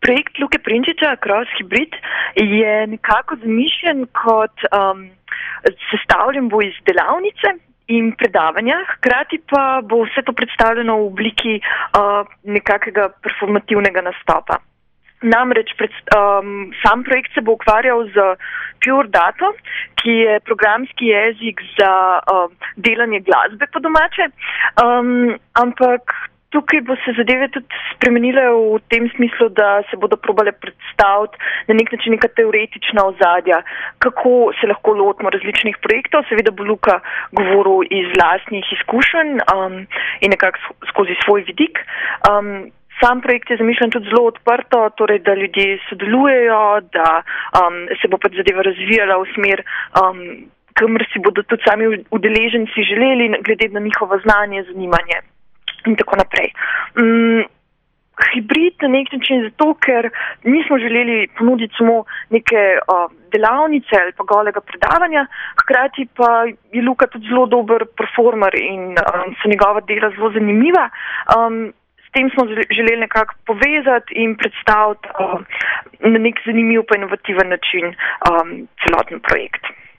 Projekt Luke Prinčiča, Cross Hybrid, je nekako zamišljen kot sestavljen bo iz delavnice in predavanja, hkrati pa bo vse to predstavljeno v obliki nekakega performativnega nastopa. Namreč sam projekt se bo ukvarjal z Pure Data, ki je programski jezik za delanje glasbe po domače, ampak tukaj bo se zadeve tudi spremenile v tem smislu, da se bodo probale predstaviti na nek način neka teoretična ozadja, kako se lahko lotimo različnih projektov. Seveda bo Luka govoril iz lastnih izkušenj in nekako skozi svoj vidik. Sam projekt je zamišljen tudi zelo odprto, torej da ljudje sodelujejo, da se bo pač zadeva razvijala v smer, kamor si bodo tudi sami udeleženci želeli, glede na njihovo znanje, zanimanje in tako naprej. Hibrid na nek način zato, ker nismo želeli ponuditi samo neke delavnice ali pa golega predavanja, hkrati pa je Luka tudi zelo dober performer in so njegova dela zelo zanimiva. S tem smo želeli nekako povezati in predstaviti na nek zanimiv pa inovativen način celoten projekt.